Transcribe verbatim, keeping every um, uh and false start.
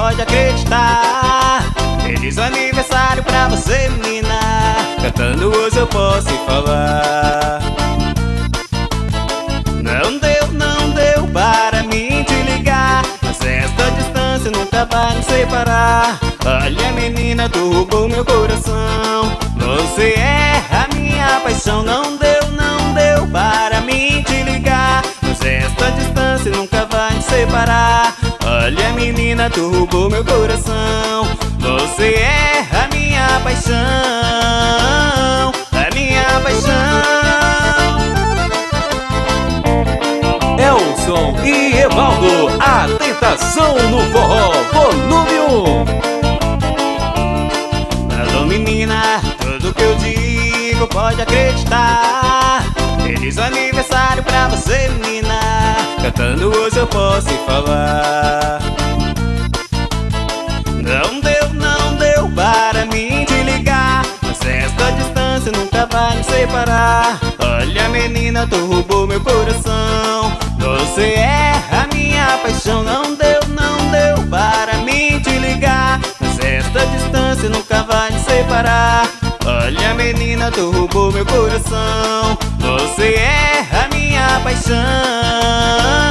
pode acreditar. Feliz aniversário pra você, menina. Cantando hoje eu posso falar. Não deu, não deu para mim te ligar, mas esta distância nunca vai nos separar. Olha, menina, tu roubou meu coração. Você é a minha paixão. Não deu, não deu para mim te ligar, mas esta distância nunca vai nos separar. Olha, menina, tu roubou meu coração. Você é a minha paixão, a minha paixão. Elson e Evaldo, a tentação no forró, volume um. Alô, menina, tudo que eu digo pode acreditar. Feliz aniversário pra você, menina. Cantando hoje eu posso falar. Não deu, não deu para mim te ligar, mas esta distância nunca vai nos separar. Olha, menina, tu roubou meu coração. Você é a minha paixão. Não deu, não deu para mim te ligar, mas esta distância nunca vai nos separar. Olha, menina, tu roubou meu coração. Você é a minha paixão.